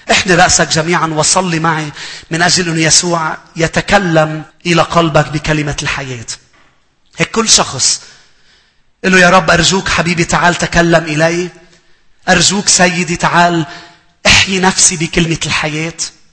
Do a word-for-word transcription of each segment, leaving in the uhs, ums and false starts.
احني رأسك جميعا وصلي معي من أجل أن يسوع يتكلم إلى قلبك بكلمة الحياة. هيك كل شخص قل له: يا رب أرجوك حبيبي تعال تكلم إلي. أرجوك سيدي تعال احيي نفسي بكلمة الحياة.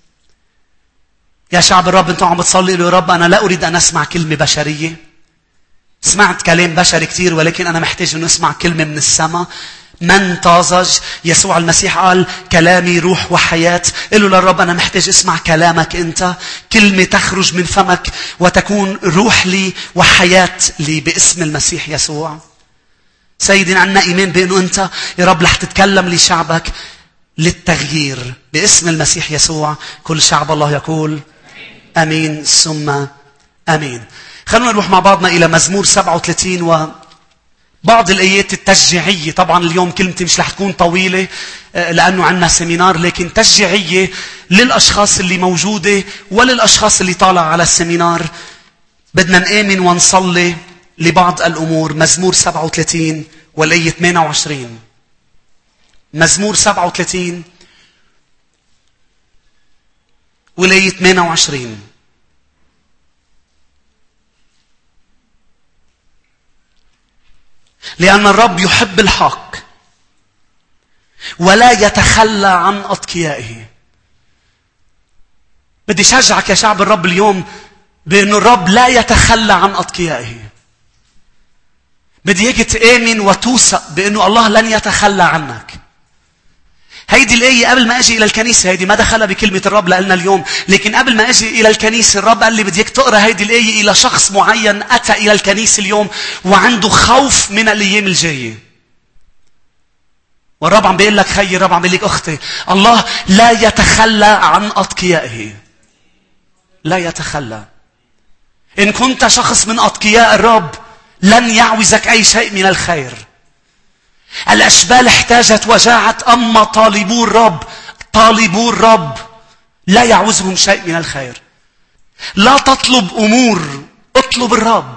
يا شعب الرب انتوا عم بتصلي له: يا رب أنا لا أريد أن أسمع كلمة بشرية. سمعت كلام بشري كتير ولكن أنا محتاج أن أسمع كلمة من السماء. من طازج يسوع المسيح قال: كلامي روح وحياة. قل له للرب: أنا محتاج أسمع كلامك أنت، كلمة تخرج من فمك وتكون روح لي وحياة لي باسم المسيح يسوع. سيدي عنا إيمان بأنه أنت يا رب رح تتكلم لشعبك للتغيير باسم المسيح يسوع. كل شعب الله يقول أمين ثم أمين. خلونا نروح مع بعضنا إلى مزمور سبعة وثلاثين وبعض الآيات التشجيعية. طبعا اليوم كلمتي مش رح تكون طويلة لأنه عنا سيمينار، لكن تشجيعية للأشخاص اللي موجودة وللأشخاص اللي طالع على السيمينار. بدنا نآمن ونصلي لبعض الأمور. مزمور سبعة وثلاثين والآية ثمانية وعشرين. مزمور سبعة وثلاثين والآية ثمانية وعشرين. لأن الرب يحب الحق ولا يتخلى عن أتقيائه. بدي شجعك يا شعب الرب اليوم بأن الرب لا يتخلى عن أتقيائه. بدي هيك تآمن وتوثق بأنه الله لن يتخلى عنك. هيدي الآية قبل ما أجي إلى الكنيسة، هيدي ما دخلها بكلمة الرب لنا اليوم، لكن قبل ما أجي إلى الكنيسة الرب قال لي بديك تقرأ هيدي الآية إلى شخص معين أتى إلى الكنيسة اليوم وعنده خوف من الأيام الجاية. والرب عم بيقول لك خيي، الرب عم بيقول لك أختي، الله لا يتخلى عن أتقيائه. لا يتخلى. إن كنت شخص من أتقياء الرب لن يعوزك أي شيء من الخير. الأشبال احتاجت وجاعت، أما طالبو الرب طالبو الرب لا يعوزهم شيء من الخير. لا تطلب أمور، اطلب الرب.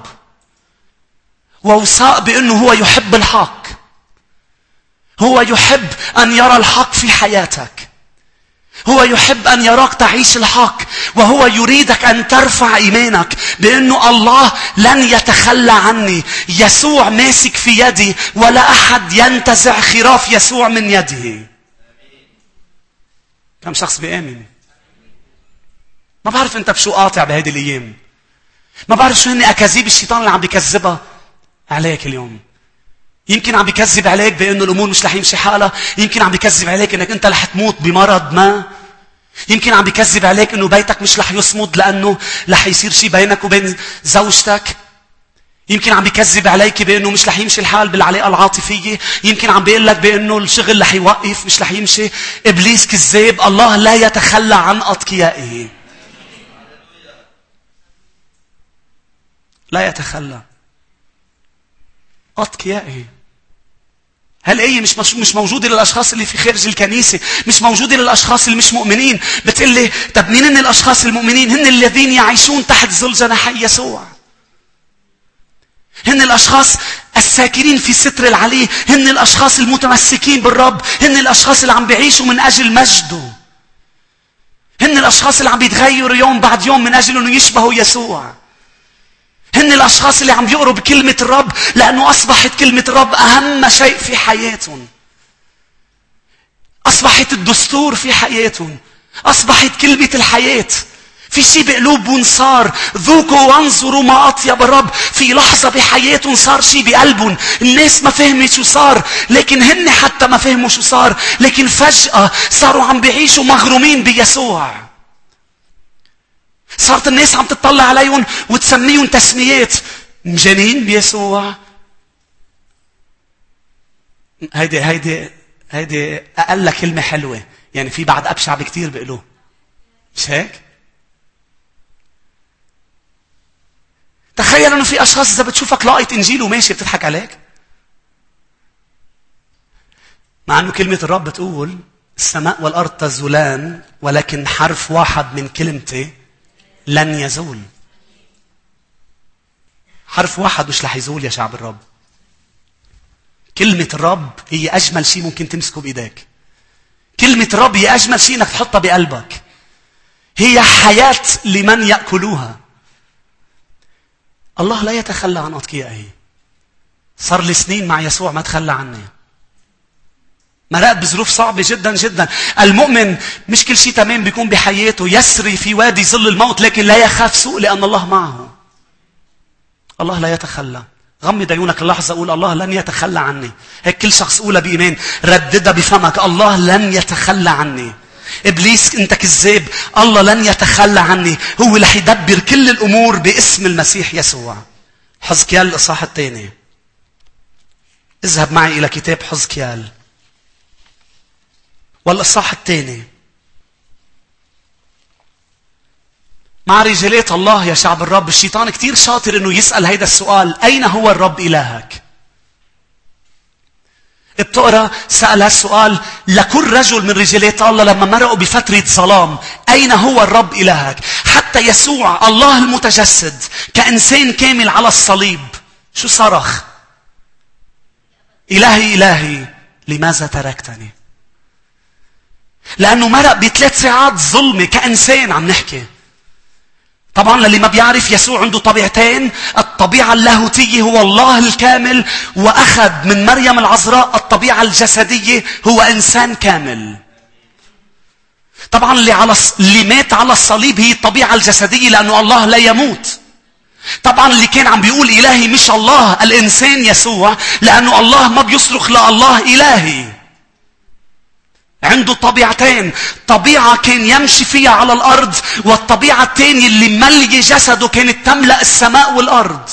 ووثق بأنه هو يحب الحق. هو يحب أن يرى الحق في حياتك. هو يحب أن يراك تعيش الحق. وهو يريدك أن ترفع إيمانك بأنه الله لن يتخلى عني. يسوع ماسك في يدي ولا أحد ينتزع خراف يسوع من يده. كم شخص بيآمن؟ ما بعرف أنت بشو قاطع بهذه الأيام. ما بعرف شو هني أكاذيب الشيطان اللي عم بيكذبها عليك اليوم. يمكن عم بيكذب عليك بأنه الأمور مش رح يمشي حالها. يمكن عم بيكذب عليك أنك أنت رح تموت بمرض ما. يمكن عم بيكذب عليك أنه بيتك مش رح يصمد لأنه رح يصير شيء بينك وبين زوجتك. يمكن عم بيكذب عليك بأنه مش رح يمشي الحال بالعلاقة العاطفية. يمكن عم بيقول لك بأنه الشغل رح يوقف، مش رح يمشي. إبليس كذاب. الله لا يتخلى عن أتقيائه. لا يتخلى. أتقيائه. هالآية مش مش موجودة للأشخاص اللي في خارج الكنيسة، مش موجودة للأشخاص اللي مش مؤمنين. بتقول لي طب مين هن الأشخاص المؤمنين؟ هن الذين يعيشون تحت ظل جناحي يسوع. هن الأشخاص الساكنين في ستر العلي. هن الأشخاص المتمسكين بالرب. هن الأشخاص اللي عم بيعيشوا من أجل مجده. هن الأشخاص اللي عم بيتغيروا يوم بعد يوم من أجل أنه يشبهوا يسوع. هن الأشخاص اللي عم بيقروا بكلمة الرب لأنه أصبحت كلمة الرب أهم شيء في حياتهم. أصبحت الدستور في حياتهم. أصبحت كلمة الحياة. في شيء بقلوبهم صار. ذوقوا وانظروا ما أطيب الرب. في لحظة بحياتهم صار شيء بقلبهم. الناس ما فهمت شو صار، لكن هن حتى ما فهموا شو صار، لكن فجأة صاروا عم بيعيشوا مغرومين بيسوع. صارت الناس عم تطلع عليهم وتسميهم تسميات. مجانين بيسوع. هيدي هيدي هيدي أقل كلمة حلوة. يعني في بعد أبشع بكتير بيقولوه. مش هيك؟ تخيل أنه في أشخاص إذا بتشوفك لاقيت إنجيل وماشي بتضحك عليك. مع أنه كلمة الرب بتقول السماء والأرض تزولان ولكن حرف واحد من كلمتي لن يزول. حرف واحد مش رح يزول يا شعب الرب. كلمة الرب هي أجمل شيء ممكن تمسكه بإيديك. كلمة رب هي أجمل شيء إنك تحطها بقلبك. هي حياة لمن يأكلوها. الله لا يتخلى عن أتقيائه. صار لي سنين مع يسوع ما تخلى عني. مرق بظروف صعبة جدا جدا. المؤمن مش كل شيء تمام بيكون بحياته، يسري في وادي ظل الموت لكن لا يخاف سوء لأن الله معه. الله لا يتخلى. غمض عيونك اللحظة قول الله لن يتخلى عني. هيك كل شخص قولها بإيمان، رددها بفمك، الله لن يتخلى عني. إبليس أنت كذاب، الله لن يتخلى عني، هو رح يدبر كل الأمور باسم المسيح يسوع. حزقيال الإصحاح الثاني. اذهب معي إلى كتاب حزقيال والإصحاح الثاني. مع رجالات الله يا شعب الرب، الشيطان كتير شاطر انه يسأل هيدا السؤال، اين هو الرب إلهك؟ بتقرأ سأل هالسؤال لكل رجل من رجالات الله لما مرقوا بفترة ظلام، اين هو الرب إلهك؟ حتى يسوع الله المتجسد كإنسان كامل على الصليب شو صرخ؟ إلهي إلهي لماذا تركتني؟ لأنه مرق بثلاث ساعات ظلمة كإنسان عم نحكي. طبعا للي ما بيعرف يسوع عنده طبيعتين، الطبيعة اللاهوتية هو الله الكامل، وأخذ من مريم العذراء الطبيعة الجسدية هو إنسان كامل. طبعا اللي, على اللي مات على الصليب هي الطبيعة الجسدية لأنه الله لا يموت. طبعا اللي كان عم بيقول إلهي مش الله، الإنسان يسوع، لأنه الله ما بيصرخ لا الله إلهي. عنده طبيعتين، طبيعة كان يمشي فيها على الأرض، والطبيعة الثانية اللي ملي جسده كانت تملأ السماء والأرض.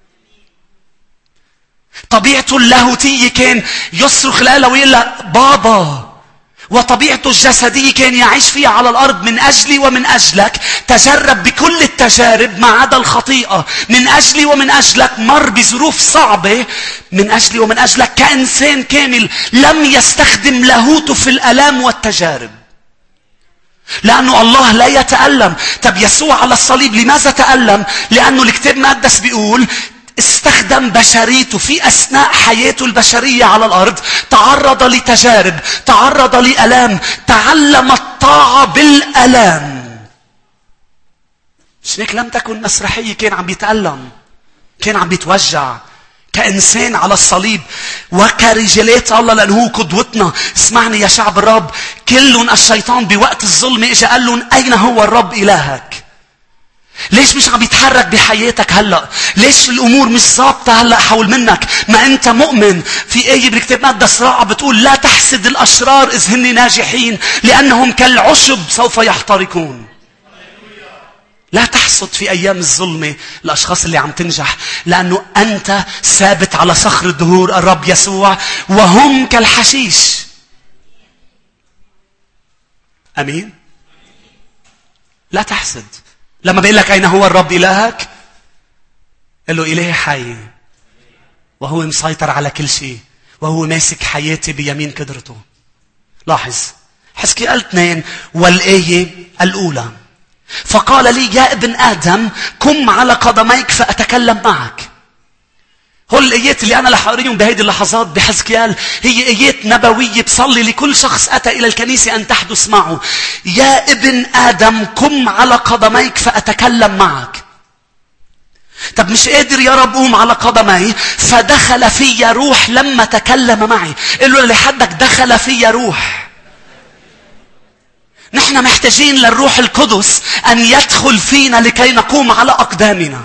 طبيعته اللاهوتية كان يصرخ لها ويقول لها بابا، وطبيعته الجسدية كان يعيش فيها على الأرض من أجلي ومن أجلك، تجرب بكل التجارب ما عدا الخطيئة، من أجلي ومن أجلك، مر بظروف صعبة من أجلي ومن أجلك كإنسان كامل، لم يستخدم لاهوته في الألام والتجارب. لأنه الله لا يتألم. طب يسوع على الصليب لماذا تألم؟ لأنه الكتاب المقدس بيقول استخدم بشريته في أثناء حياته البشرية على الأرض، تعرض لتجارب، تعرض لألام، تعلم الطاعة بالألام. مش هيك لم تكن مسرحية، كان عم بيتألم، كان عم بيتوجع كإنسان على الصليب. وكرجالات الله لأنه هو قدوتنا. اسمعني يا شعب الرب، كلهم الشيطان بوقت الظلم اجى قال لهم أين هو الرب إلهك؟ ليش مش عم يتحرك بحياتك هلأ؟ ليش الأمور مش ظابطة هلأ حول منك؟ ما أنت مؤمن. في آية بالكتاب المقدس رائعة بتقول لا تحسد الأشرار إذ هن ناجحين لأنهم كالعشب سوف يحترقون. لا تحسد في أيام الظلمة الأشخاص اللي عم تنجح، لأنه أنت ثابت على صخر الدهور الرب يسوع، وهم كالحشيش. أمين؟ لا تحسد. لما بيقول لك أين هو الرب إلهك؟ قل له إلهي حي، وهو مسيطر على كل شيء، وهو ماسك حياتي بيمين قدرته. لاحظ حزقيال اثنين والآية الأولى، فقال لي يا ابن آدم قم على قدميك فأتكلم معك. هول الآيات اللي أنا رح أقريهم بهذه اللحظات بحزقيال هي آيات نبوية بصلي لكل شخص أتى إلى الكنيسة أن تحدث معه. يا ابن آدم قم على قدميك فأتكلم معك. طب مش قادر يا رب قوم على قدمي، فدخل في روح لما تكلم معي. قل له لحدك دخل في روح. نحن محتاجين للروح القدس أن يدخل فينا لكي نقوم على أقدامنا.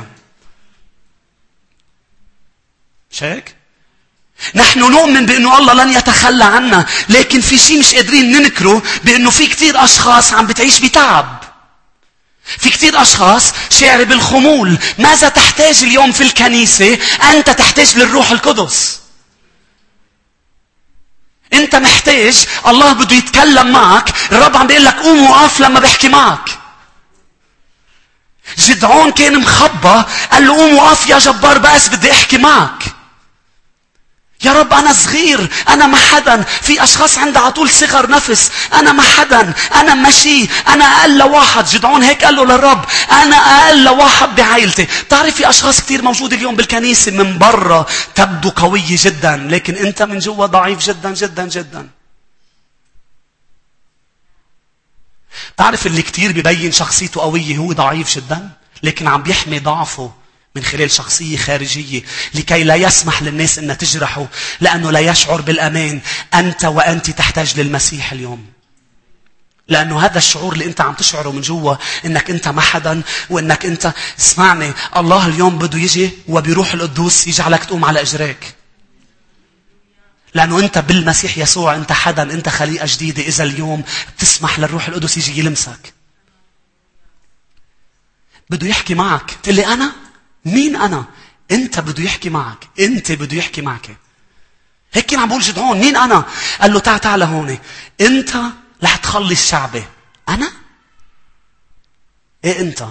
مش هيك؟ نحن نؤمن بأنه الله لن يتخلى عنا، لكن في شيء مش قادرين ننكره، بأنه في كتير أشخاص عم بتعيش بتعب. في كتير أشخاص شاعر بالخمول. ماذا تحتاج اليوم في الكنيسة؟ أنت تحتاج للروح القدس. أنت محتاج، الله بده يتكلم معك. الرب عم بيقول لك قوم وقف لما بحكي معك. جدعون كان مخبى، قال له قوم وقف يا جبار بس بدي احكي معك. يا رب أنا صغير، أنا ما حدا. في أشخاص عندها عطول صغر نفس، أنا ما حدا، أنا ماشي، أنا أقل واحد. جدعون هيك قال له للرب أنا أقل واحد بعائلتي. بتعرف في أشخاص كتير موجودة اليوم بالكنيسة من برا تبدو قوية جدا، لكن أنت من جوا ضعيف جدا جدا جدا. تعرف اللي كتير بيبين شخصيته قوية هو ضعيف جدا، لكن عم بيحمي ضعفه من خلال شخصية خارجية لكي لا يسمح للناس أن تجرحه، لأنه لا يشعر بالأمان. أنت وأنت تحتاج للمسيح اليوم، لأنه هذا الشعور اللي أنت عم تشعره من جوا أنك أنت ما حدا، وأنك أنت اسمعني، الله اليوم بده يجي وبيروح القدوس يجعلك تقوم على إجريك، لأنه أنت بالمسيح يسوع أنت حدا، أنت خليقة جديدة. إذا اليوم بتسمح للروح القدس يجي يلمسك، بده يحكي معك. تقول لي أنا مين؟ أنا أنت بده يحكي معك، أنت بده يحكي معك. هيك كان عم بقول جدعون مين أنا؟ قال له تعال تعال هون، أنت رح تخلص شعبي. أنا؟ إيه أنت؟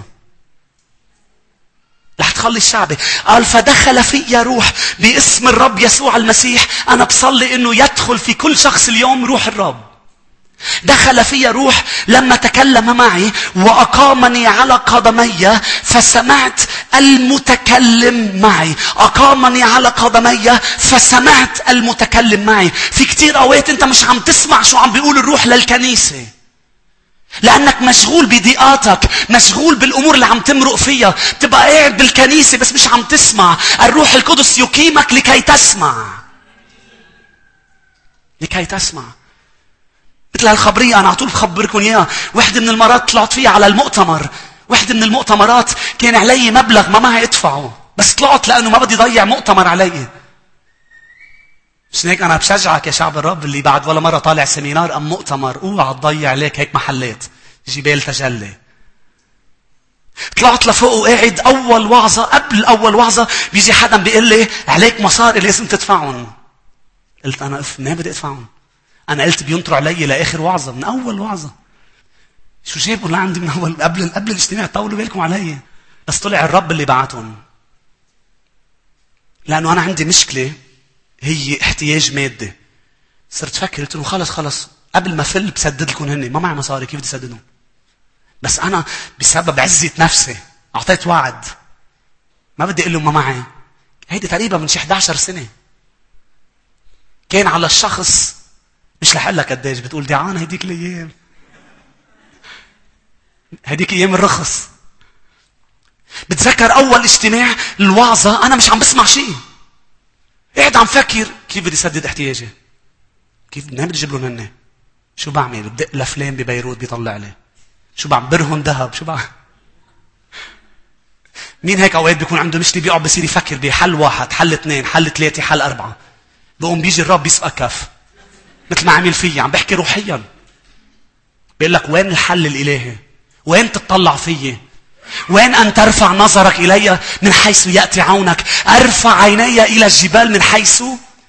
رح تخلص شعبي. قال فدخل في روح باسم الرب يسوع المسيح. أنا بصلي إنه يدخل في كل شخص اليوم روح الرب. دخل في روح لما تكلم معي وأقامني على قدمي، فسمعت المتكلم معي. أقامني على قدمي فسمعت المتكلم معي. في كتير أوقات أنت مش عم تسمع شو عم بيقول الروح للكنيسة، لأنك مشغول بضيقاتك، مشغول بالأمور اللي عم تمرق فيها. تبقى قاعد بالكنيسة بس مش عم تسمع. الروح القدس يقيمك لكي تسمع، لكي تسمع. مثل هالخبرية أنا عطول بخبركم إياها. واحدة من المرات طلعت فيها على المؤتمر. واحدة من المؤتمرات كان علي مبلغ ما معي أدفعه، بس طلعت لأنه ما بدي ضيع مؤتمر علي. مش هيك أنا بشجعك يا شعب الرب اللي بعد ولا مرة طالع سمينار أم مؤتمر، اوعى تضيع عليك هيك محلات جبال تجلي. طلعت لفوق وقاعد أول وعظة، قبل أول وعظة بيجي حدا بيقول لي عليك مصاري لازم تدفعهم. قلت أنا أف ما بدي أدفعهم. أنا قلت بينطروا علي لآخر وعظة من أول وعظة. شو جابوا لعندي من أول قبل قبل الاجتماع؟ طولوا بالكم علي. بس طلع الرب اللي بعتهم، لأنه أنا عندي مشكلة هي احتياج مادي. صرت فكر قلت له خلص خلص قبل ما فل بسدد لكم هني، ما معي مصاري كيف بدي سددهم؟ بس أنا بسبب عزة نفسي أعطيت وعد ما بدي أقول لهم ما معي. هيدي تقريبا من شي إحدى عشرة سنة. كان على الشخص مش رح اقول لك قديش، بتقول دعانة هديك الايام، هديك ايام الرخص. بتذكر اول اجتماع الوعظة انا مش عم بسمع شيء، قاعد عم فكر كيف بدي سدد احتياجي، كيف بدي اجيب لهم هن، شو بعمل؟ بدق لفلان ببيروت بيطلع لي، شو بعمل؟ برهن ذهب، شو بعمل؟ مين هيك اوقات بيكون عنده مشكلة بيقعد بصير يفكر بحل واحد، حل اثنين، حل ثلاثة، حل أربعة، بقوم بيجي الرب بيسقى كف مثل ما عمل فيي. عم بحكي روحيا، بيقول لك وين الحل الإلهي؟ وين تطلع فيي؟ وين أن ترفع نظرك إلي من حيث يأتي عونك؟ أرفع عيني إلى الجبال من حيث.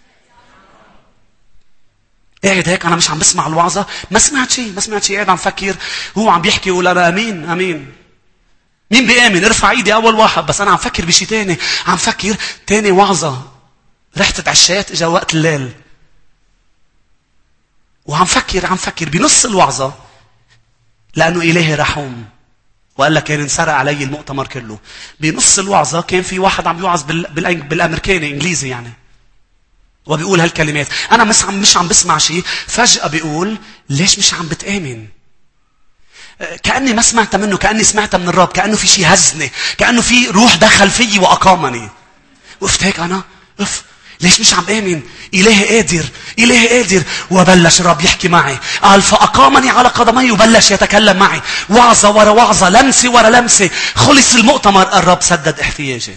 قاعد هيك أنا مش عم بسمع الوعظة، ما سمعت شيء ما سمعت شيء، قاعد عم فكر. هو عم بيحكي يقول أنا أمين أمين. مين بيآمن؟ ارفع ايدي أول واحد. بس أنا عم فكر بشي تاني، عم فكر تاني وعظة. رحت اتعشيت اجا وقت الليل وعم فكر عم فكر بنص الوعظة، لأنه إلهي رحوم وقال لك كان انسرق علي المؤتمر كله. بنص الوعظة كان في واحد عم يوعظ بال... بال... بالأمريكاني إنجليزي يعني، وبيقول هالكلمات. أنا مش عم مش عم بسمع شيء. فجأة بيقول ليش مش عم بتآمن؟ كأني ما سمعت منه، كأني سمعت من الرب، كأنه في شيء هزني، كأنه في روح دخل فيي وأقامني. وقفت هيك أنا أف ليش مش عم آمن؟ إلهي قادر، إلهي قادر. وبلش الرب يحكي معي. قال فأقامني على قدمي وبلش يتكلم معي، وعظة ورا وعظة، لمسة ورا لمسة. خلص المؤتمر، الرب سدد احتياجي.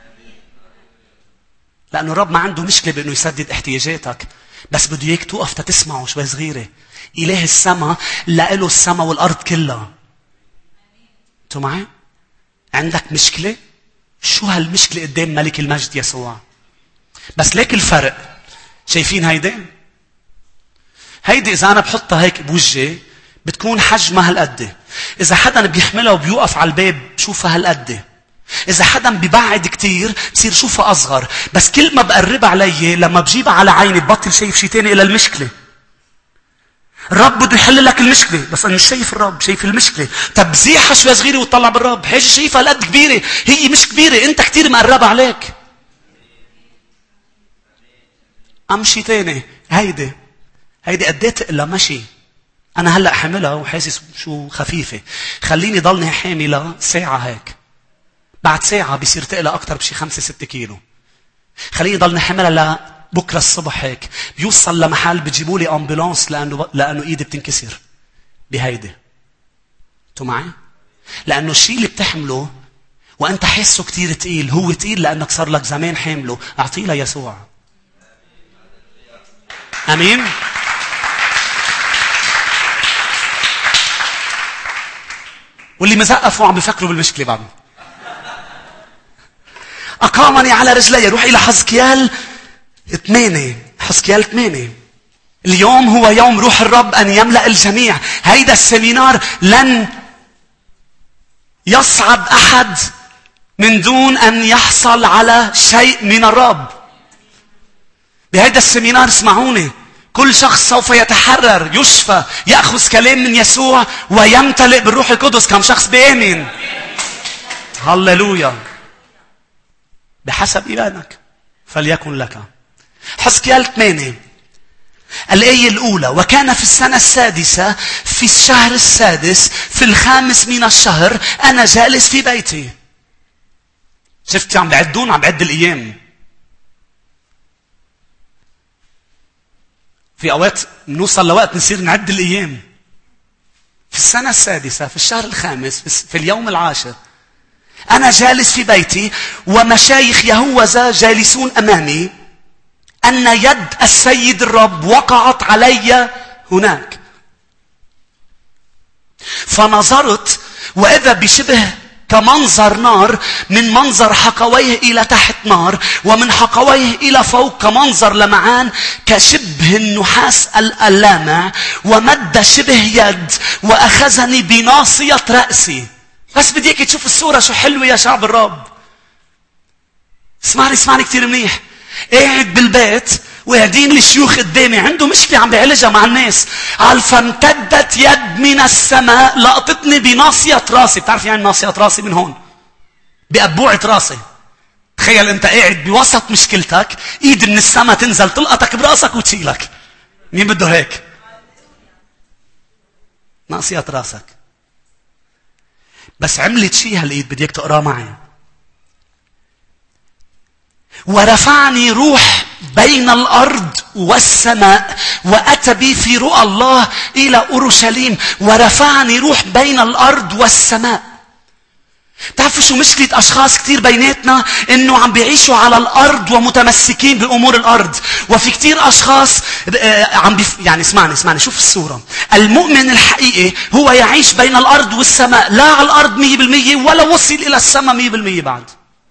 لأنه الرب ما عنده مشكلة بأنه يسدد احتياجاتك، بس بده إياك توقف تتسمعه شوي صغيرة. إله السماء لقله السماء والأرض كلها. أنتوا معي؟ عندك مشكلة؟ شو هالمشكلة قدام ملك المجد يسوع؟ بس ليك الفرق. شايفين هيدي؟ هيدي إذا أنا بحطها هيك بوجهي بتكون حجمها هالقد. إذا حدا بيحملها وبيوقف على الباب بشوفها هالقد. إذا حدا بيبعد كتير بصير شوفها أصغر. بس كل ما بقرب علي لما بجيبها على عيني ببطل شايف شيء تاني إلى المشكلة. الرب بده يحل لك المشكلة بس أنا مش شايف الرب، شايف المشكلة. طب زيحة شوي صغيرة وتطلع بالرب، حاجة شايفها هالقد كبيرة، هي مش كبيرة، أنت كتير مقرب عليك. أمشي تاني. هيدي هيدي قديت إلا مشي أنا هلأ حاملها وحاسس شو خفيفة. خليني ضلني حاملة ساعة هيك. بعد ساعة بيصير تقلها أكتر بشي خمسة ستة كيلو. خليني ضلني حاملها لبكرة الصبح هيك. بيوصل لمحل بيجيبوا لي أمبولانس لأنه, لأنه إيدي بتنكسر. بهيدي. انتوا معي؟ لأنه الشيء اللي بتحمله وأنت حاسه كتير تقيل، هو تقيل لأنك صار لك زمان حامله. أعطيه ليسوع. أمين؟ واللي مزقفوا عم بيفكروا بالمشكلة بعد. أقامني على رجلي. روح إلى حزقيال ثمانية. حزقيال ثمانية. اليوم هو يوم روح الرب أن يملأ الجميع. هيدا السمينار لن يصعد أحد من دون أن يحصل على شيء من الرب. بهيدا السمينار اسمعوني، كل شخص سوف يتحرر، يشفى، يأخذ كلام من يسوع ويمتلئ بالروح القدس. كم شخص بيؤمن؟ هللويا. بحسب إيمانك فليكن لك. حزقيال ثمانية الآية الأولى: وكان في السنة السادسة في الشهر السادس في الخامس من الشهر أنا جالس في بيتي. شفتي عم بعدون؟ عم بعد الأيام. في أوقات نوصل لوقت نصير نعد الأيام. في السنة السادسة في الشهر الخامس في اليوم العاشر أنا جالس في بيتي ومشايخ يهوذا جالسون أمامي أن يد السيد الرب وقعت علي هناك. فنظرت وإذا بشبه كمنظر نار، من منظر حقويه إلى تحت نار، ومن حقويه إلى فوق كمنظر لمعان كشبه النحاس اللامع، ومد شبه يد وأخذني بناصية رأسي. بس بديك تشوف الصورة شو حلوة يا شعب الرب. اسمعني اسمعني كتير منيح. قاعد بالبيت وهدين الشيوخ قدامي عنده مشكلة عم بيعالجها مع الناس. قال فامتدت يد من السماء لقطتني بناصية راسي. بتعرف يعني ناصية راسي؟ من هون بأبوعة راسي. تخيل انت قاعد بوسط مشكلتك، ايد من السماء تنزل تلقطك براسك وتشيلك. مين بده هيك؟ ناصية راسك. بس عملت شيء هالايد بديك تقراه معي. ورفعني روح بين الأرض والسماء وأتى بي في رؤى الله إلى أورشليم. ورفعني روح بين الأرض والسماء. تعرفوا شو مشكلة أشخاص كتير بيناتنا؟ إنه عم بيعيشوا على الأرض ومتمسكين بأمور الأرض. وفي كتير أشخاص عم بيف... يعني اسمعني اسمعني شوف الصورة. المؤمن الحقيقي هو يعيش بين الأرض والسماء، لا على الأرض مية بالمية ولا وصل إلى السماء مية بالمية بعد.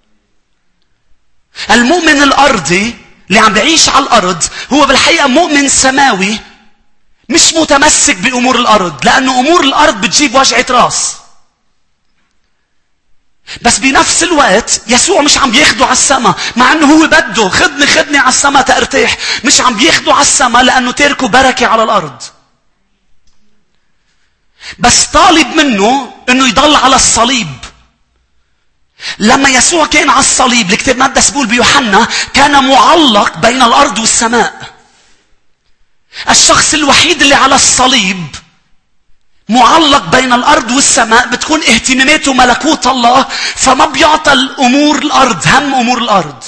المؤمن الأرضي اللي عم بيعيش على الأرض هو بالحقيقة مؤمن سماوي، مش متمسك بأمور الأرض، لأنه أمور الأرض بتجيب وجعة راس. بس بنفس الوقت يسوع مش عم بياخده على السماء، مع أنه هو بده خدني خدني على السماء تأرتاح. مش عم بياخده على السماء لأنه تاركه بركة على الأرض. بس طالب منه أنه يضل على الصليب. لما يسوع كان على الصليب، الكتاب المقدس بيقول بيوحنا كان معلق بين الأرض والسماء. الشخص الوحيد اللي على الصليب معلق بين الأرض والسماء بتكون اهتماماته ملكوت الله، فما بيعطى الأمور الأرض هم أمور الأرض.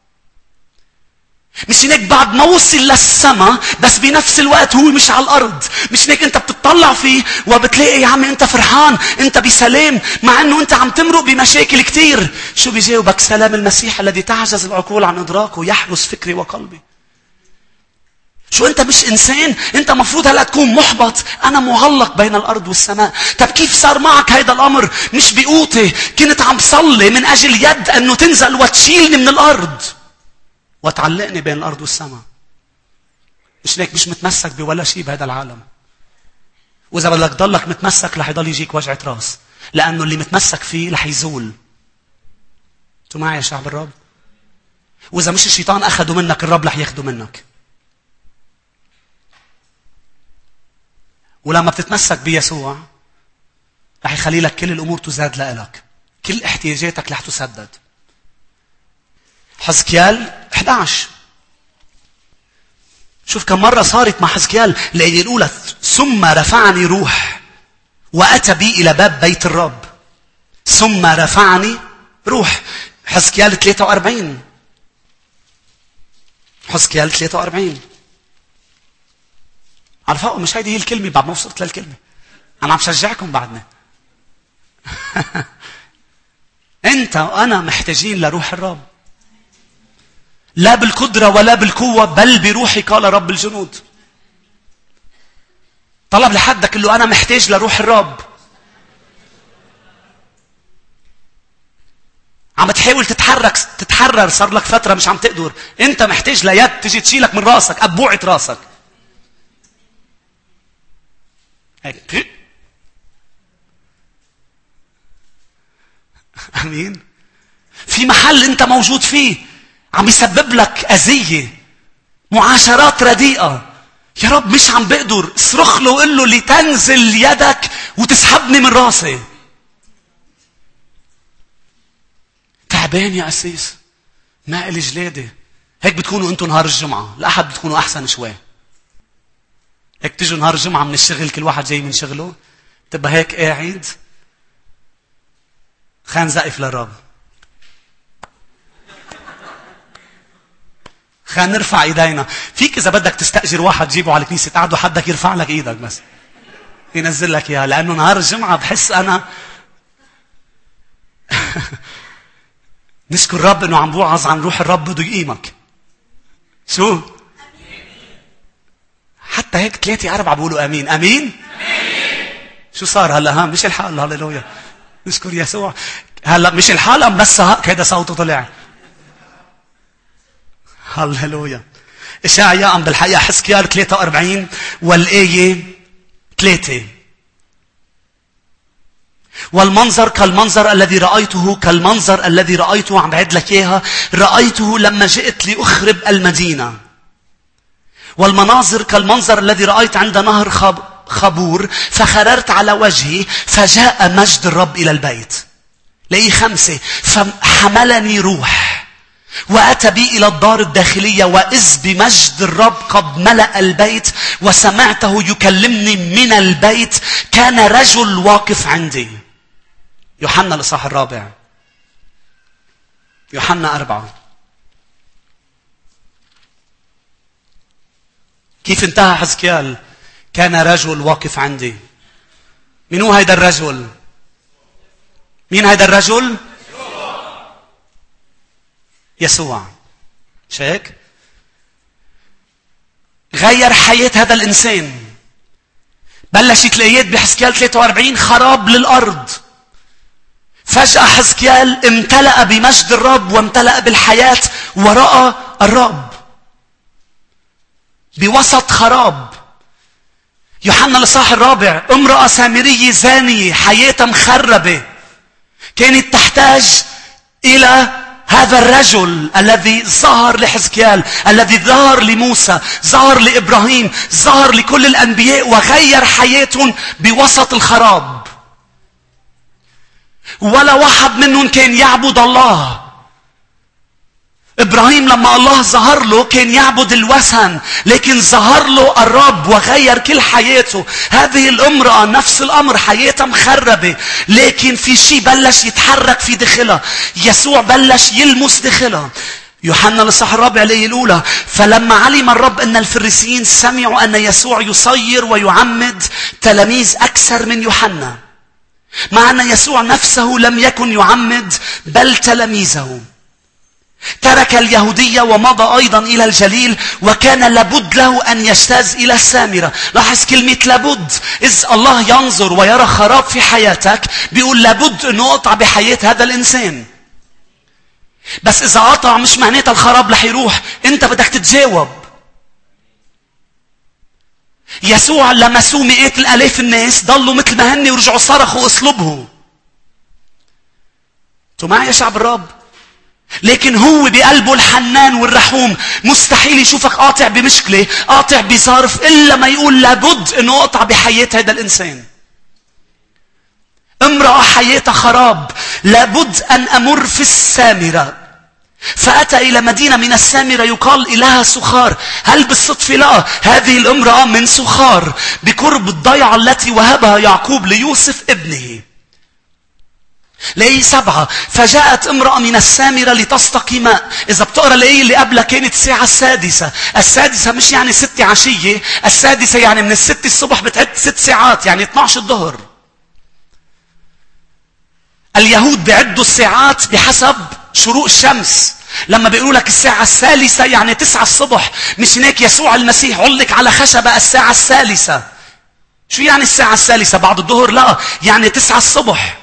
مش هيك بعد ما وصل للسماء بس بنفس الوقت هو مش على الأرض. مش هيك انت بتطلع فيه وبتلاقي يا عمي انت فرحان، انت بسلام، مع انه انت عم تمرق بمشاكل كتير. شو بيجاوبك؟ سلام المسيح الذي تعجز العقول عن إدراكه يحرس فكري وقلبي. شو انت مش انسان؟ انت مفروض هلا تكون محبط. انا معلق بين الارض والسماء. طب كيف صار معك هيدا الامر؟ مش بقوتي، كنت عم صلي من اجل يد انه تنزل وتشيلني من الارض وتعلقني بين الارض والسماء. مش هيك مش متمسك بولا شيء بهذا العالم. واذا بدك تضلك متمسك رح يضل يجيك وجعة راس، لانه اللي متمسك فيه رح يزول. انتوا معي يا شعب الرب؟ واذا مش الشيطان اخذه منك، الرب رح ياخده منك. ولما بتتمسك بيسوع رح يخلي لك كل الامور تزاد لك، كل احتياجاتك رح تسدد. حزقيال إحدى عشر شوف كم مرة صارت مع حزقيال. الآية الأولى ثم رفعني روح وأتى بي إلى باب بيت الرب. ثم رفعني روح. حزقيال ثلاثة وأربعين. حزقيال ثلاثة وأربعين. على فوق مش هيدي هي الكلمة بعد ما وصلت للكلمة. أنا عم شجعكم بعدنا. أنت وأنا محتاجين لروح الرب. لا بالقدرة ولا بالقوة بل بروحي قال رب الجنود. طلب لحدك قل له أنا محتاج لروح الرب. عم تحاول تتحرك تتحرر صار لك فترة مش عم تقدر. أنت محتاج ليد تجي تشيلك من راسك أبوعة راسك. هيك. أمين. في محل أنت موجود فيه عم يسبب لك أذية، معاشرات رديئة. يا رب مش عم بقدر. اصرخ له وقل له لتنزل يدك وتسحبني من راسي. تعبان يا أسيس، ما إلي جلادة. هيك بتكونوا أنتوا نهار الجمعة. الأحد بتكونوا أحسن شوي. هيك تجوا نهار الجمعة من الشغل، كل واحد جاي من شغله، تبقى هيك قاعد خان زقف للرب. خان نرفع ايدينا. فيك اذا بدك تستأجر واحد جيبه على الكنيسة تقعدوا حدك يرفع لك ايدك بس ينزل لك اياها، لانه نهار الجمعة بحس انا نشكر الرب انه عم بوعظ عن روح الرب بده يقيمك. شو حتى هيك ثلاثة أربعة بيقولوا امين. امين. شو صار هلا؟ ها مش الحال. هللويا. نشكر يسوع. هلا مش الحال بس هذا صوته طلع. هللويا. إشعياء بالحقيقة حزقيال ثلاثة وأربعين والآية ثلاثة. والمنظر كالمنظر الذي رأيته كالمنظر الذي رأيته عم بعد لك إياها. رأيته لما جئت لأخرب المدينة. والمناظر كالمنظر الذي رأيت عند نهر خبور فخررت على وجهي فجاء مجد الرب إلى البيت. لأي خمسة. فحملني روح وأتى بي إلى الدار الداخلية وإذ بمجد الرب قد ملأ البيت وسمعته يكلمني من البيت. كان رجل واقف عندي. يوحنا الإصحاح الرابع. يوحنا أربعة. كيف انتهى حزقيال؟ كان رجل واقف عندي. من هو هيدا الرجل؟ مين هيدا الرجل؟ يسوع. مش هيك؟ غير حياة هذا الإنسان. بلشت الآيات بحزقيال ثلاثة وأربعين خراب للأرض. فجأة حزقيال امتلأ بمجد الرب وامتلأ بالحياة ورأى الرب بوسط خراب. يوحنا الإصحاح الرابع. امرأة سامرية زانية حياتها مخربة كانت تحتاج إلى هذا الرجل الذي ظهر لحزقيال، الذي ظهر لموسى، ظهر لإبراهيم، ظهر لكل الأنبياء وغير حياتهم بوسط الخراب. ولا واحد منهم كان يعبد الله. إبراهيم لما الله ظهر له كان يعبد الوثن، لكن ظهر له الرب وغير كل حياته. هذه الامرأة نفس الأمر، حياتها مخربة، لكن في شيء بلش يتحرك في داخلها. يسوع بلش يلمس داخلها. يوحنا الإصحاح الرابع الآية الأولى. فلما علم الرب أن الفريسيين سمعوا أن يسوع يصير ويعمد تلاميذ أكثر من يوحنا، مع أن يسوع نفسه لم يكن يعمد بل تلاميذه، ترك اليهودية ومضى أيضا إلى الجليل، وكان لابد له أن يجتاز إلى السامرة. لاحظ كلمة لابد. إذ الله ينظر ويرى خراب في حياتك بيقول لابد أنه أقطع بحياة هذا الإنسان. بس إذا قطع مش معناتها الخراب رح يروح، أنت بدك تتجاوب. يسوع لمسوه مئات الآلاف الناس ضلوا مثل ما هني ورجعوا صرخوا اصلبه. أنتوا معي يا شعب الرب؟ لكن هو بقلبه الحنان والرحوم مستحيل يشوفك قاطع بمشكلة، قاطع بظرف، إلا ما يقول لابد أنه أقطع بحياة هذا الإنسان. امرأة حياتها خراب، لابد أن أمر في السامرة. فأتى إلى مدينة من السامرة يقال إلها سخار. هل بالصدفة؟ لا، هذه الامرأة من سخار بقرب الضيعة التي وهبها يعقوب ليوسف ابنه. لأي سبعة. فجاءت امرأة من السامرة لتستقي ماء. إذا بتقرأ الآية اللي قبلها كانت الساعة السادسة. السادسة مش يعني ستة عشية، السادسة يعني من الستة الصبح بتعد ست ساعات، يعني اثناشر الظهر. اليهود بيعدوا الساعات بحسب شروق الشمس. لما بيقولوا لك الساعة الثالثة يعني تسعة الصبح. مش هناك يسوع المسيح علق على خشبة الساعة الثالثة. شو يعني الساعة الثالثة؟ بعد الظهر؟ لا، يعني تسعة الصبح.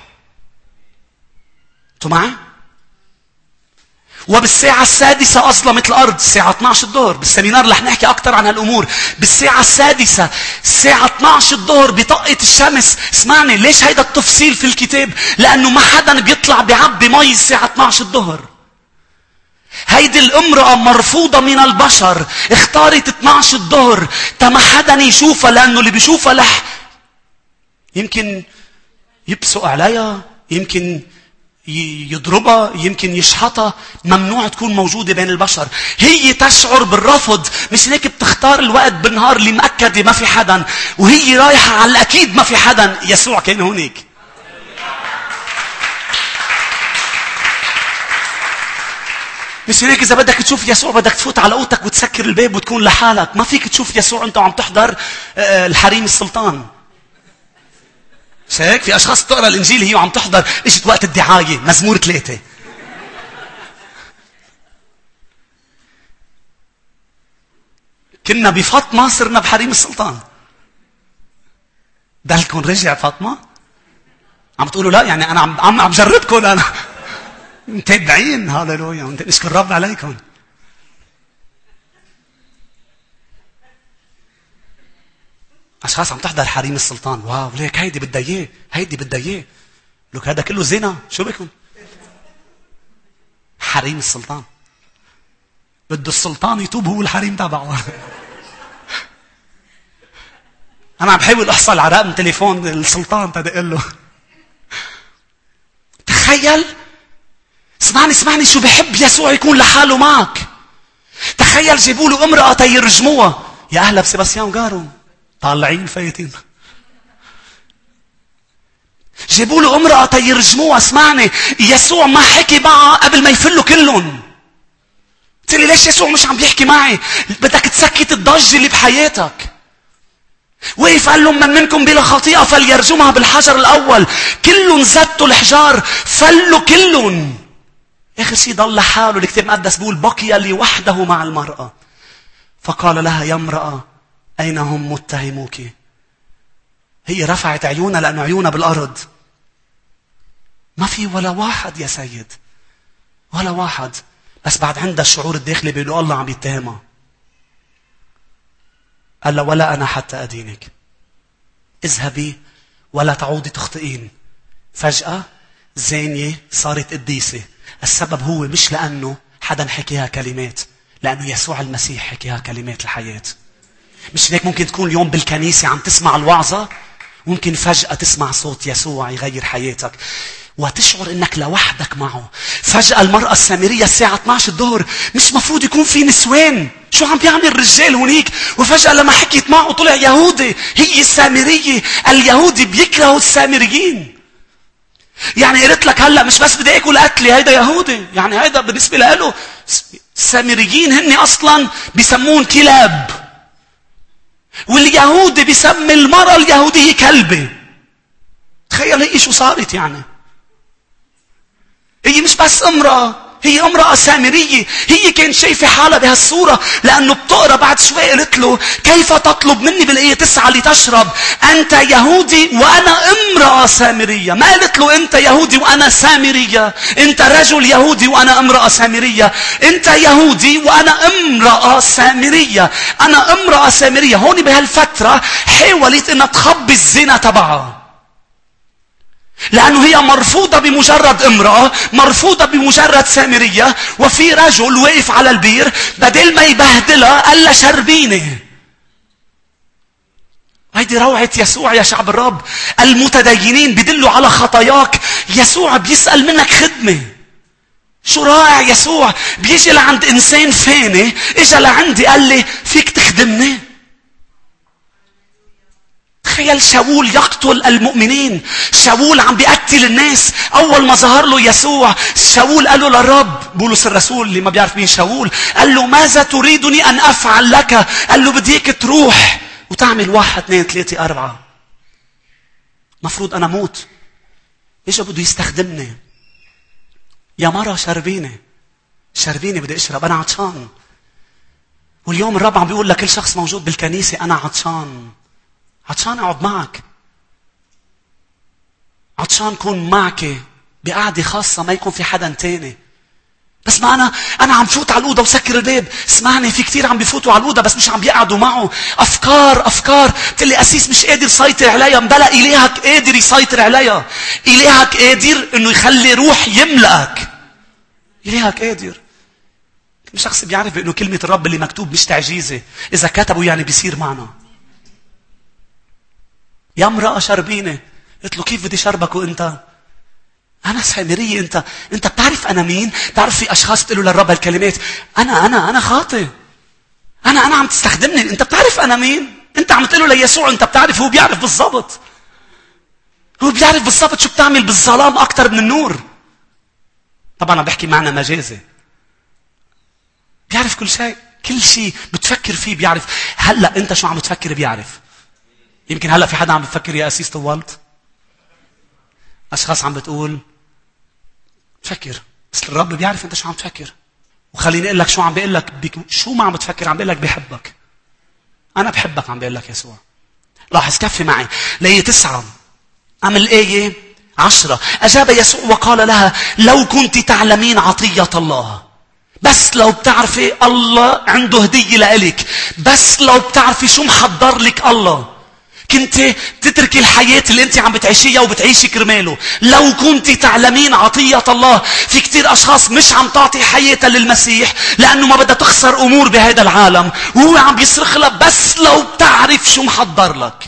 انتوا معي؟ وبالساعة السادسة أظلمت الأرض. الساعة اثناشر الظهر. بالسمينار رح نحكي أكثر عن هالأمور. بالساعة السادسة الساعة اثناشر الظهر بطقة الشمس. اسمعني، ليش هيدا التفصيل في الكتاب؟ لأنه ما حدا بيطلع بعبي مي الساعة اثناشر الظهر. هيدي الامرأة مرفوضة من البشر، اختارت اثناشر الظهر تما حدا يشوفها، لأنه اللي بيشوفها لح يمكن يبسق عليها، يمكن يضربها، يمكن يشحطها. ممنوع تكون موجودة بين البشر. هي تشعر بالرفض، مش هيك بتختار الوقت بالنهار اللي مأكدة ما في حدا، وهي رايحة على الأكيد ما في حدا. يسوع كان هونيك. مش هيك إذا بدك تشوف يسوع بدك تفوت على أوضتك وتسكر الباب وتكون لحالك. ما فيك تشوف يسوع أنت عم تحضر الحريم السلطان. مش هيك؟ في أشخاص تقرأ الإنجيل هي وعم تحضر. إجت وقت الدعاية، مزمور ثلاثة. كنا بفاطمة صرنا بحريم السلطان. دلكن رجع فاطمة؟ عم تقولوا لا، يعني أنا عم عم عم جربكم أنا. متابعين. هاليلويا. نشكر الرب عليكم. أشخاص عم تحضر حريم السلطان. واو، ليك هيدي بدها إياه، هيدي بدها إياه. لك هذا كله زنا. شو بكم؟ حريم السلطان. بده السلطان يتوب هو الحريم تبعه. أنا عم بحاول أحصل على رقم تليفون السلطان تدق له. تخيل. اسمعني اسمعني، شو بحب يسوع يكون لحاله معك. تخيل جيبوا له امرأة تيرجموها. يا أهلا بسيباستيان وقارون طالعين فايتين. جيبوا له امرأة تيرجموها. اسمعني، يسوع ما حكي معها قبل ما يفلوا كلهم. قلت لي ليش يسوع مش عم بيحكي معي؟ بدك تسكت الضجة اللي بحياتك. وقف قال لهم من منكم بلا خطيئة فليرجمها بالحجر الأول. كلهم زتوا الحجار، فلوا كلهم. آخر شيء ضل لحاله. الكتاب المقدس بيقول بقي لي وحده مع المرأة. فقال لها يا امرأة أين هم متهموك؟ هي رفعت عيونها لأن عيونها بالأرض. ما في ولا واحد يا سيد، ولا واحد. بس بعد عندها الشعور الداخلي بيقولوا الله عم يتهمها. قال له ولا أنا حتى أدينك، اذهبي ولا تعودي تخطئين. فجأة زانية صارت قديسة. السبب هو مش لأنه حدا حكيها كلمات، لأنه يسوع المسيح حكيها كلمات الحياة. مش هيك ممكن تكون اليوم بالكنيسة عم تسمع الوعظة، ممكن فجأة تسمع صوت يسوع يغير حياتك وتشعر انك لوحدك معه. فجأة المرأة السامرية الساعة اثناشر الظهر، مش مفروض يكون في نسوان. شو عم بيعمل الرجال هونيك؟ وفجأة لما حكيت معه طلع يهودي. هي السامرية. اليهودي بيكرهوا السامريين. يعني قلت لك هلأ مش بس بدي اكل قتلي، هيدا يهودي. يعني هيدا بالنسبة له السامريين هن اصلا بيسمون كلاب. واليهودي بيسمي المرأة اليهودية كلبة. تخيل هي شو صارت. يعني هي مش بس امرأة، هي امرأة سامرية. هي كانت شايفة حالها بهالصورة، لأنه بتقرأ بعد شوي قلت له كيف تطلب مني بالآية تسعة لتشرب؟ أنت يهودي وأنا امرأة سامرية. ما قلت له أنت يهودي وأنا سامرية، أنت رجل يهودي وأنا امرأة سامرية. أنت يهودي وأنا امرأة سامرية. أنا امرأة سامرية. هون بهالفترة حاولت أنها تخبي الزنا تبعها، لأنه هي مرفوضة بمجرد امرأة، مرفوضة بمجرد سامرية. وفي رجل وقف على البير بدل ما يبهدلها قال لها شربيني. هيدي روعة يسوع يا شعب الرب. المتدينين بدلوا على خطاياك، يسوع بيسأل منك خدمة. شو رائع يسوع بيجي لعند إنسان فاني. إجا لعندي قال لي فيك تخدمني. تخيل شاول يقتل المؤمنين. شاول عم بيقتل الناس. أول ما ظهر له يسوع شاول قال له للرب، بولس الرسول اللي ما بيعرف مين شاول، قال له ماذا تريدني أن أفعل لك؟ قال له بديك تروح وتعمل واحد اثنين ثلاثة أربعة. مفروض أنا موت. إجا بده يستخدمني. يا مرة شربيني شربيني بدي أشرب، أنا عطشان. واليوم الرب عم بيقول لكل شخص موجود بالكنيسة أنا عطشان. عطشان أقعد معك. عطشان كون معك بقعدة خاصة ما يكون في حدا تاني. بس ما أنا أنا عم فوت على الأوضة وسكر الباب. اسمعني، في كتير عم بيفوتوا على الأوضة بس مش عم بيقعدوا معه. أفكار أفكار بتقول لي أسيس مش قادر يسيطر عليها. مبلا إلهك قادر يسيطر عليها. إلهك قادر إنه يخلي روح يملأك. إلهك قادر. كم شخص بيعرف إنه كلمة الرب اللي مكتوب مش تعجيزة، إذا كتبوا يعني بيصير معنا. يا امرأة شربيني. قلت له كيف بدي شربك وانت؟ أنا سامرية. أنت أنت بتعرف أنا مين؟ تعرف في أشخاص بتقولوا للرب الكلمات أنا أنا أنا خاطئ. أنا أنا عم تستخدمني. أنت بتعرف أنا مين؟ أنت عم تقوله ليسوع أنت بتعرف. هو بيعرف بالضبط. هو بيعرف بالضبط شو بتعمل بالظلام أكتر من النور. طبعا عم بحكي معنا مجازي. بيعرف كل شيء. كل شيء بتفكر فيه بيعرف. هلأ أنت شو عم تفكر بيعرف. يمكن هلأ في حدا عم بفكر يا أسيس طولت. أشخاص عم بتقول فكر. بس الرب بيعرف أنت شو عم تفكر. وخليني أقول لك شو عم بيقول لك. بك... شو ما عم بتفكر عم بيقول لك بيحبك. أنا بحبك عم بيقول لك يسوع. لاحظ كفي معي. لية تسعة عم الآية عشرة. أجاب يسوع وقال لها لو كنت تعلمين عطية الله. بس لو بتعرفي الله عنده هدية لإلك. بس لو بتعرفي شو محضر لك الله كنت تتركي الحياة اللي انت عم بتعيشيها وبتعيشي كرماله. لو كنت تعلمين عطية الله. في كتير أشخاص مش عم تعطي حياتها للمسيح لأنه ما بدها تخسر أمور بهذا العالم. وهو عم بيصرخ لها بس لو بتعرف شو محضر لك.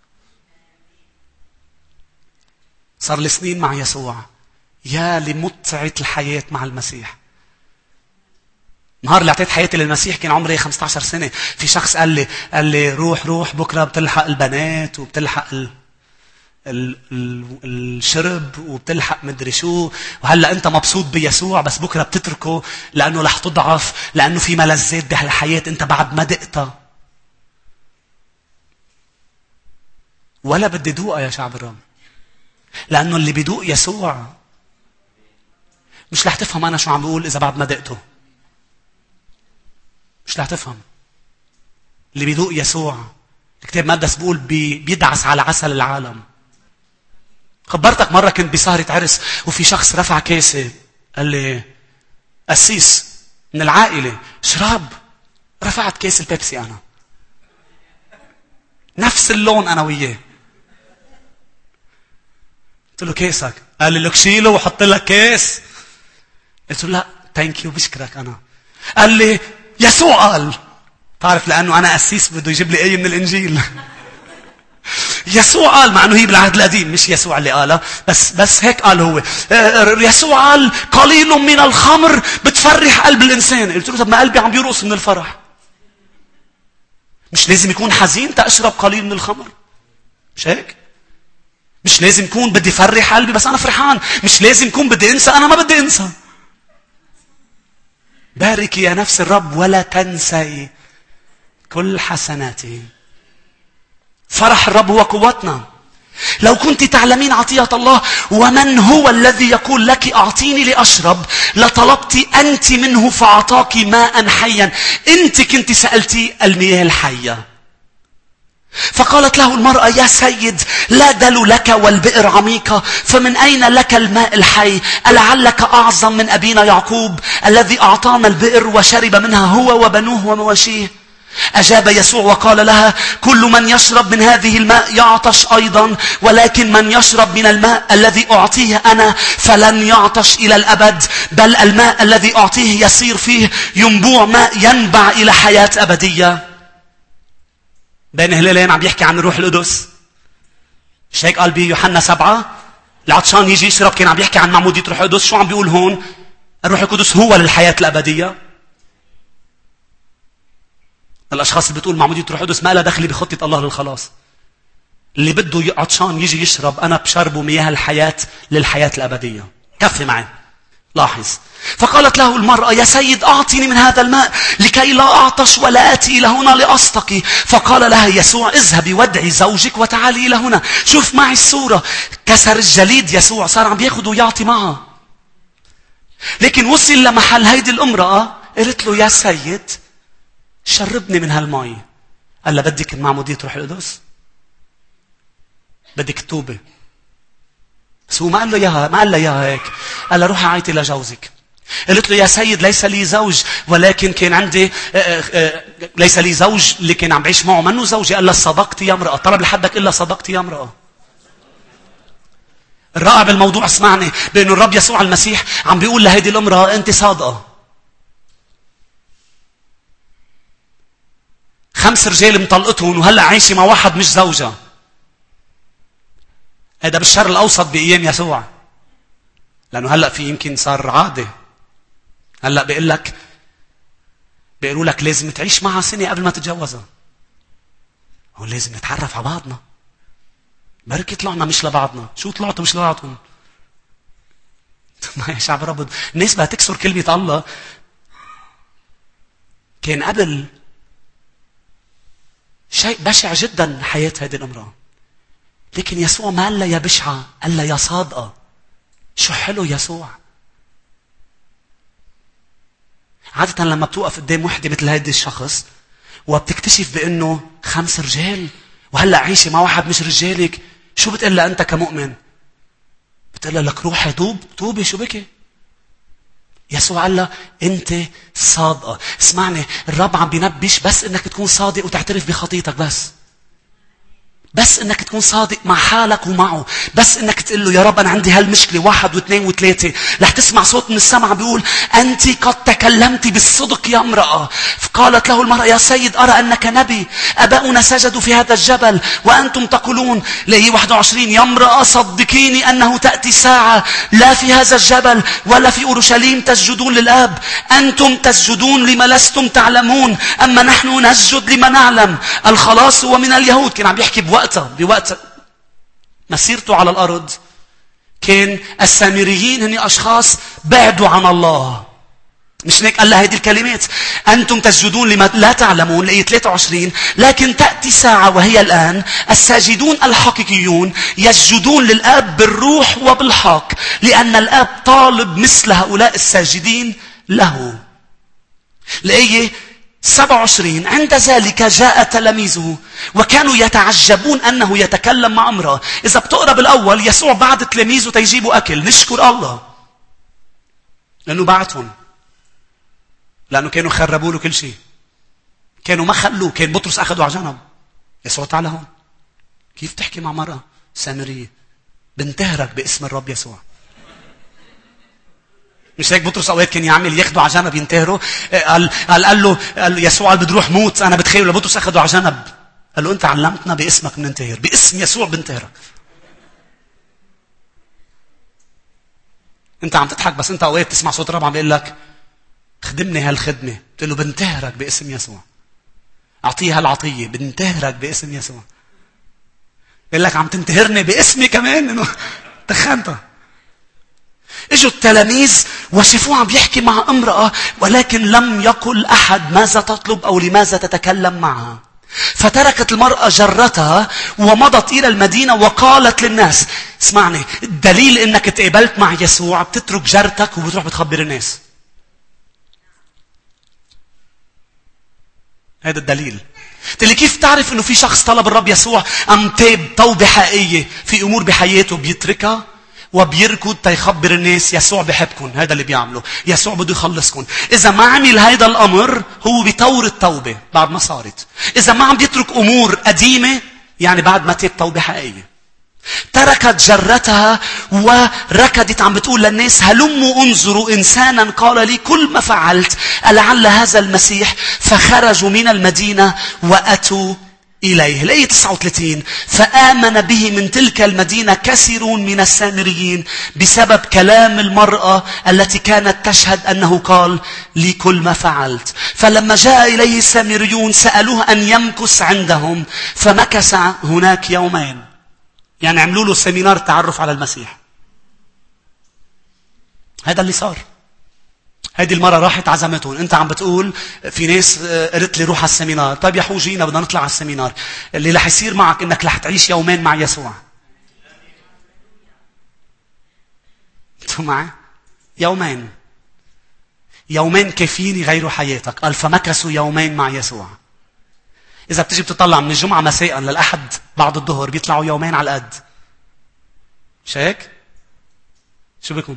صار لي سنين مع يسوع. يا لمتعة الحياة مع المسيح. نهار اللي اعطيت حياتي للمسيح كان عمري خمسة عشر سنة. في شخص قال لي قال لي روح روح بكرة بتلحق البنات وبتلحق ال... ال... ال... الشرب وبتلحق مدري شو. وهلأ أنت مبسوط بيسوع بس بكرة بتتركه لأنه رح تضعف. لأنه في ملذات بهالحياة أنت بعد ما دقتها. ولا بدي دوقها يا شعب الرب. لأنه اللي بيدوق يسوع مش رح تفهم أنا شو عم بقول إذا بعد ما دقته. مش رح تفهم. اللي بيدوق يسوع الكتاب المقدس بيقول بي بيدعس على عسل العالم. خبرتك مرة كنت بسهرة عرس وفي شخص رفع كاسة قال لي أسيس من العائلة شراب. رفعت كاس البيبسي أنا نفس اللون أنا وياه. قلت له كاسك. قال لي لك شيله وحط لك كاس. قلت له لا تانك يو بشكرك أنا. قال لي يسوع قال. تعرف لأنه أنا أسيس بده يجيب لي آية من الإنجيل. يسوع قال مع أنه هي بالعهد القديم مش يسوع اللي قالها بس بس هيك قال هو. يسوع قال قليل من الخمر بتفرح قلب الإنسان. قلت له طب ما قلبي عم بيرقص من الفرح. مش لازم يكون حزين تأشرب قليل من الخمر. مش هيك؟ مش لازم يكون بدي فرح قلبي بس أنا فرحان. مش لازم يكون بدي أنسى أنا ما بدي أنسى. باركي يا نفس الرب ولا تنسي كل حسناته. فرح الرب هو قوتنا. لو كنت تعلمين عطية الله ومن هو الذي يقول لك أعطيني لأشرب لطلبت أنت منه فأعطاك ماء حيا. أنت كنت سألتي المياه الحية. فقالت له المرأة يا سيد لا دل لك والبئر عميقة فمن أين لك الماء الحي؟ ألعلك أعظم من أبينا يعقوب الذي أعطانا البئر وشرب منها هو وبنوه ومواشيه؟ أجاب يسوع وقال لها كل من يشرب من هذه الماء يعطش أيضا ولكن من يشرب من الماء الذي أعطيه أنا فلن يعطش إلى الأبد بل الماء الذي أعطيه يصير فيه ينبوع ماء ينبع إلى حياة أبدية. بين هلالين عم يحكي عن الروح القدس. مش هيك قال بيوحنا سبعة العطشان يجي يشرب. كان عم يحكي عن معمودية روح القدس. شو عم بيقول هون؟ الروح القدس هو للحياة الأبدية. الأشخاص اللي بتقول معمودية الروح القدس ما لها دخل بخطة الله للخلاص. اللي بده عطشان يجي يشرب، أنا بشربه مياه الحياة للحياة الأبدية. كفي معي. لاحظ. فقالت له المرأة: يا سيد أعطيني من هذا الماء لكي لا أعطش ولا آتي إلى هنا لأستقي. فقال لها يسوع: اذهبي وادعي زوجك وتعالي إلى هنا. شوف معي الصورة. كسر الجليد يسوع، صار عم بياخد ويعطي معها. لكن وصل لمحل هيدي الامرأة قالت له: يا سيد شربني من هالمي. قال لها: بدك معمودية روح القدس؟ بدك التوبة؟ بس هو ما قال له اياها، ما قال له اياها هيك. قال لها: روحي عيطي لجوزك. قالت له: يا سيد ليس لي زوج، ولكن كان عندي آآ آآ ليس لي زوج اللي كان عم بعيش معه منه زوجي. قال لها: صدقتي يا امرأة. طلب لحدك إلا صدقتي يا امرأة. الرائع بالموضوع اسمعني بأنه الرب يسوع المسيح عم بيقول لهيدي الامرأة: أنت صادقة. خمس رجال مطلقتهم وهلأ عايشة مع واحد مش زوجها. هذا بالشرق الأوسط بأيام يسوع. لأنه هلأ في يمكن صار عادة. هلأ بيقول لك بيقولوا لك لازم تعيش معها سنة قبل ما تتجوزها. هو لازم نتعرف على بعضنا. بركي طلعنا مش لبعضنا. شو طلعتوا مش لبعضهم؟ ما يا شعب رب، الناس بقى تكسر كلمة الله. كان قبل شيء بشع جدا حياة هذه الامرأة. لكن يسوع ما قال لها يا بشعة، قال لها يا صادقة. شو حلو يسوع. عادة لما بتوقف قدام وحدة مثل هيدي الشخص وبتكتشف بأنه خمس رجال وهلأ عايشة مع واحد مش رجالك، شو بتقول لها أنت كمؤمن؟ بتقول لها: لك روحي توب. توبي شو بكي؟ يسوع قال لها: أنت صادقة. اسمعني، الرب عم بينبش بس إنك تكون صادق وتعترف بخطيتك. بس بس انك تكون صادق مع حالك ومعه. بس انك تقول له: يا رب انا عندي هالمشكله واحد واثنين وثلاثه. رح تسمع صوت من السماء بيقول: انت قد تكلمت بالصدق يا امراه. فقالت له المراه: يا سيد ارى انك نبي. اباؤنا سجدوا في هذا الجبل وانتم تقولون. لي واحد وعشرين: يا امراه صدقيني انه تاتي ساعه لا في هذا الجبل ولا في اورشليم تسجدون للاب. انتم تسجدون لما لستم تعلمون، اما نحن نسجد لما نعلم. الخلاص هو من اليهود. كان عم بيحكي بوقتها بوقت مسيرته على الأرض. كان السامريين هن أشخاص بعدوا عن الله. مش هيك قال لها هذه الكلمات: أنتم تسجدون لما لا تعلمون. لآية ثلاثة وعشرين: لكن تأتي ساعة وهي الآن الساجدون الحقيقيون يسجدون للآب بالروح وبالحق، لأن الآب طالب مثل هؤلاء الساجدين له. لآية سبعة وعشرين: عند ذلك جاء تلاميذه وكانوا يتعجبون أنه يتكلم مع امرأة. إذا بتقرأ بالأول يسوع بعد تلاميذه تيجيبوا أكل. نشكر الله لأنه بعتهم، لأنه كانوا خربوا له كل شيء. كانوا ما خلوه. كان بطرس أخذوا على جنب. يسوع تعال هون. كيف تحكي مع مرأة سامرية؟ بنتهرك باسم الرب يسوع. مش هيك بطرس اوقات كان يعمل ياخده على جنب ينتهره؟ قال قال قال له قال يسوع قال بدي روح موت انا بتخيل. لبطرس اخده على جنب قال له: انت علمتنا باسمك بننتهر، باسم يسوع بنتهرك. انت عم تضحك بس انت اوقات تسمع صوت الرب عم بيقول لك: خدمني هالخدمه. بتقول له: بنتهرك باسم يسوع. اعطيه هالعطيه، بنتهرك باسم يسوع. بيقول لك: عم تنتهرني باسمي كمان. انه تخنتها. اجوا التلاميذ وشافوه عم بيحكي مع امرأة، ولكن لم يقل أحد ماذا تطلب أو لماذا تتكلم معها. فتركت المرأة جرتها ومضت إلى المدينة وقالت للناس. اسمعني، الدليل إنك تقابلت مع يسوع بتترك جرتك وبتروح بتخبر الناس. هذا الدليل. تقول لي: كيف تعرف إنه في شخص طلب الرب يسوع أم تاب توبة حقيقية في أمور بحياته بيتركها وبيركض تيخبر الناس يسوع بحبكم؟ هذا اللي بيعمله. يسوع بده يخلصكم. إذا ما عمل هذا الأمر هو بيطور التوبة بعد ما صارت. إذا ما عم بيترك أمور قديمة يعني بعد ما تاب توبة حقيقية. تركت جرتها وركضت عم بتقول للناس: هلموا انظروا إنسانا قال لي كل ما فعلت، ألعل هذا المسيح؟ فخرجوا من المدينة وأتوا إليه. الآية تسعة وثلاثين فآمن به من تلك المدينة كثيرون من السامريين بسبب كلام المرأة التي كانت تشهد أنه قال لي كل ما فعلت. فلما جاء إليه السامريون سألوه أن يمكث عندهم فمكث هناك يومين. يعني عملوا له سيمينار تعرف على المسيح. هذا اللي صار. هذه المرة راحت عزمتهم. انت عم بتقول في ناس قلت لي روح على السيمينار. طيب يا حو جينا بدنا نطلع على السيمينار. اللي رح يصير معك انك رح تعيش يومين مع يسوع. انتوا معي؟ يومين. يومين كافيين يغيروا حياتك. قال فمكثوا يومين مع يسوع. إذا بتجي بتطلع من الجمعة مساء للأحد بعد الظهر بيطلعوا يومين على القد. مش هيك؟ شو بكم؟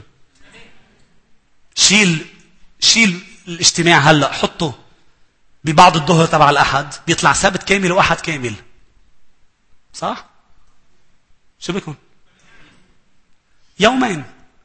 شيل شيل الاجتماع هلا حطه ببعض الظهر تبع الأحد بيطلع سبت كامل وأحد كامل. صح؟ شو بكم؟ يومين.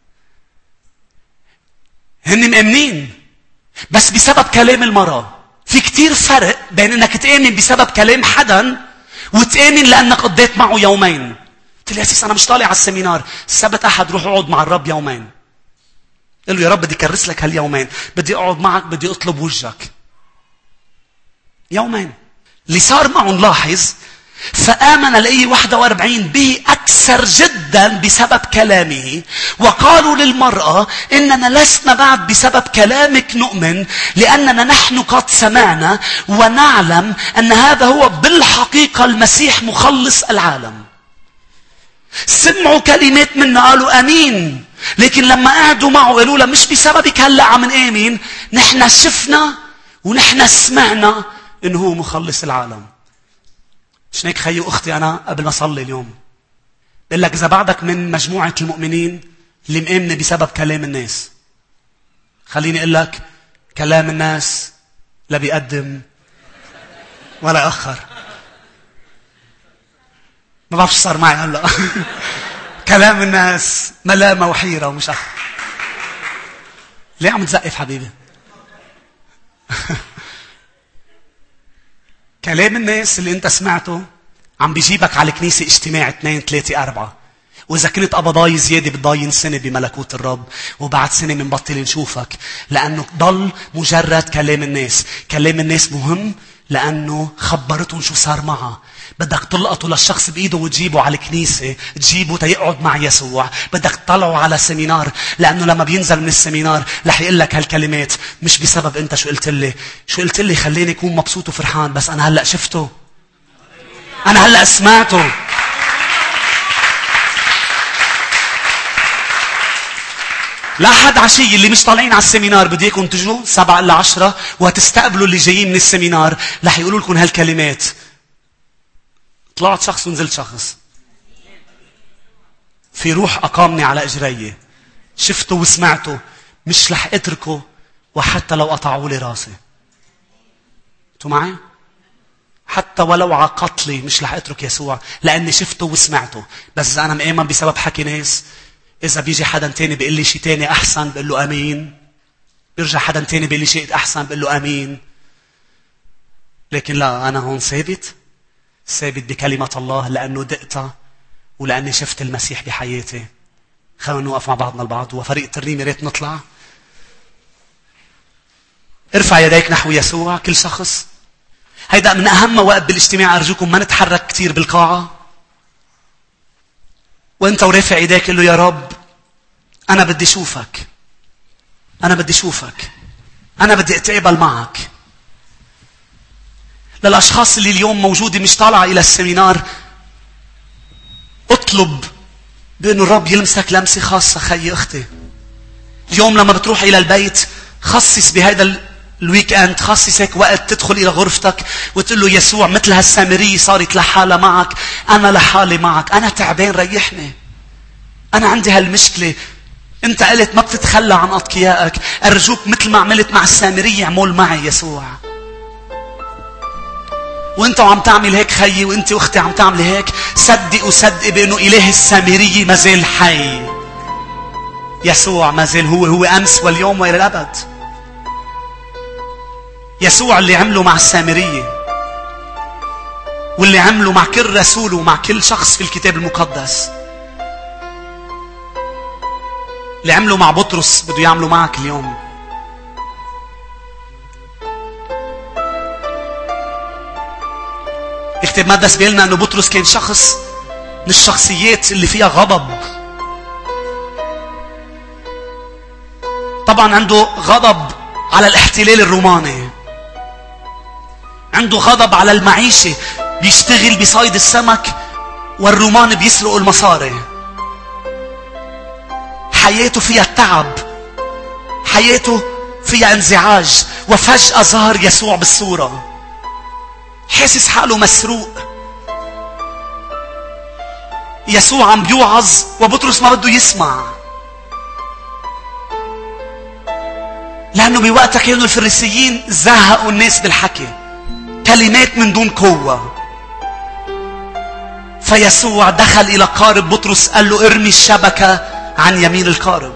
هن مأمنين بس بسبب كلام المرأة. في كتير فرق بين انك تآمن بسبب كلام حدا وتآمن لأنك قضيت معه يومين. قلت لي يا سيس أنا مش طالع على السيمينار. السبت أحد روح اقعد مع الرب يومين. قل له يا رب بدي كرس لك هاليومين. بدي اقعد معك. بدي اطلب وجهك. يومين. اللي صار معه نلاحظ فآمن الآية واحد وأربعين به أكثر جدا بسبب كلامه. وقالوا للمرأة إننا لسنا بعد بسبب كلامك نؤمن لأننا نحن قد سمعنا ونعلم أن هذا هو بالحقيقة المسيح مخلص العالم. سمعوا كلمات منه قالوا أمين. لكن لما قعدوا معه قالوا له مش بسببك هلأ عم نآمن. نحن شفنا ونحن سمعنا إنه هو مخلص العالم. مش هيك خيي أختي أنا قبل ما أصلي اليوم بقول لك إذا بعدك من مجموعة المؤمنين اللي مآمنة بسبب كلام الناس. خليني أقول لك كلام الناس لا بيقدم ولا يأخر. ما بعرف شو صار معي هلا. كلام الناس ملامة وحيرة ومش أخر. ليه عم تزقف حبيبي؟ كلام الناس اللي انت سمعته عم بيجيبك على الكنيسة اجتماع اثنين ثلاثة أربعة. وإذا كنت أبضاي زيادة بتضاين سنة بملكوت الرب وبعد سنة منبطل نشوفك لأنه ضل مجرد كلام الناس. كلام الناس مهم لأنه خبرتهم شو صار معها. بدك تلقطوا للشخص بإيده وتجيبه على الكنيسة. تجيبه تيقعد مع يسوع. بدك تطلعوا على سيمينار لأنه لما بينزل من السيمينار رح يقول لك هالكلمات مش بسبب أنت شو قلت لي. شو قلت لي خليني أكون مبسوط وفرحان بس أنا هلأ شفته. أنا هلأ سمعته. لا حد عشية اللي مش طالعين على السيمينار بدي اياكم تجوا سبعة إلا عشرة وهتستقبلوا اللي جايين من السيمينار رح يقولوا لكم هالكلمات. طلعت شخص ونزلت شخص. في روح أقامني على إجري. شفته وسمعته. مش رح أتركه وحتى لو قطعوا لي راسي. انتوا معي؟ حتى ولو عقطلي مش رح أترك يسوع لأني شفته وسمعته. بس إذا أنا مآمن بسبب حكي ناس. إذا بيجي حدا تاني بيقول لي شيء تاني أحسن بقول له أمين. بيرجع حدا تاني بيقول لي شيء أحسن بقول له أمين. لكن لا أنا هون ثابت. ثابت بكلمة الله لأنه دقتها ولأني شفت المسيح بحياتي. خلونا نوقف مع بعضنا البعض. وفريق الترنيمة ريت نطلع. ارفع يديك نحو يسوع كل شخص. هيدا من أهم مواقف بالاجتماع. أرجوكم ما نتحرك كتير بالقاعة. وانت ورافع ايديك قل له يا رب انا بدي اشوفك. انا بدي اشوفك. انا بدي اتقابل معك. للاشخاص اللي اليوم موجودة مش طالعة الى السيمينار اطلب بانه الرب يلمسك لمسة خاصة. خي اختي اليوم لما بتروح الى البيت خصص بهذا الويك اند خصصك وقت تدخل الى غرفتك وتقول له يسوع مثل هالسامرية صارت لحالة معك. انا لحالي معك. انا تعبان ريحني. انا عندي هالمشكلة. انت قلت ما بتتخلى عن اتقيائك. ارجوك مثل ما عملت مع السامرية اعمل معي يسوع. وانت وعم تعمل هيك خيي وانت واختي عم تعمل هيك صدق وصدق بانه اله السامرية ما زال حي. يسوع ما زال هو هو امس واليوم والى الابد. يسوع اللي عمله مع السامرية واللي عمله مع كل رسول ومع كل شخص في الكتاب المقدس. اللي عمله مع بطرس بده يعمله معك اليوم. الكتاب المقدس بيقول لنا انه بطرس كان شخص من الشخصيات اللي فيها غضب. طبعا عنده غضب على الاحتلال الروماني، عنده غضب على المعيشة، بيشتغل بصيد السمك والرومان بيسرقوا المصاري. حياته فيها تعب، حياته فيها انزعاج، وفجأة ظهر يسوع بالصورة. حاسس حاله مسروق. يسوع عم بيوعظ وبطرس ما بده يسمع، لأنه بوقتها كانوا الفريسيين زهقوا الناس بالحكي، كلمات من دون قوة. فيسوع دخل إلى قارب بطرس، قال له ارمي الشبكة عن يمين القارب.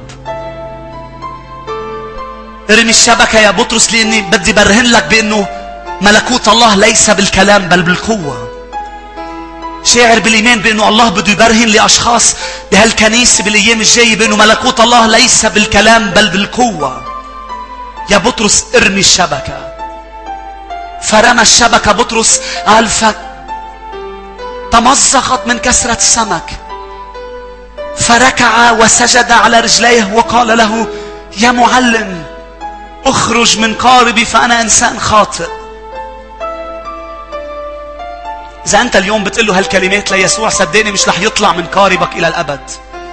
ارمي الشبكة يا بطرس، لأني بدي برهن لك بأنه ملكوت الله ليس بالكلام بل بالقوة. شاعر بالإيمان بأنه الله بده يبرهن لأشخاص بهالكنيسة بالأيام الجاية بأنه ملكوت الله ليس بالكلام بل بالقوة. يا بطرس ارمي الشبكة. فرمى الشبكة بطرس، قال فتمزقت من كثرة السمك، فركع وسجد على رجليه وقال له يا معلم اخرج من قاربي فأنا إنسان خاطئ. إذا أنت اليوم بتقول له هالكلمات ليسوع، صدقني مش رح يطلع من قاربك إلى الأبد.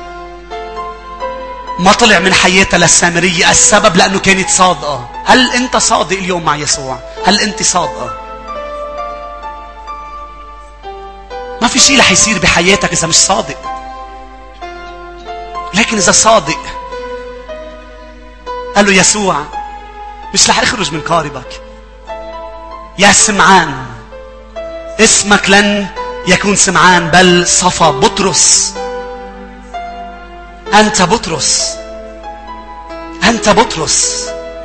ما طلع من حياتها للسامرية. السبب لأنه كانت صادقة. هل أنت صادق اليوم مع يسوع؟ هل أنت صادقة؟ ما في شيء رح يصير بحياتك إذا مش صادق. لكن إذا صادق، قال له يسوع مش رح أخرج من قاربك. يا سمعان، اسمك لن يكون سمعان بل صفا بطرس. أنت بطرس، أنت بطرس.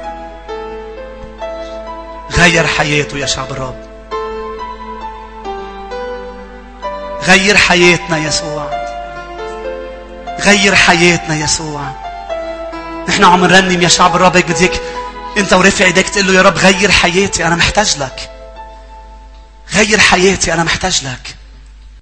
غير حياته يا شعب الرب. غير حياتنا يسوع. غير حياتنا يسوع. نحن عم نرنم يا شعب الرب، هيك بديك انت ورافع ايديك تقول له يا رب غير حياتي، انا محتاج لك. غير حياتي، انا محتاج لك.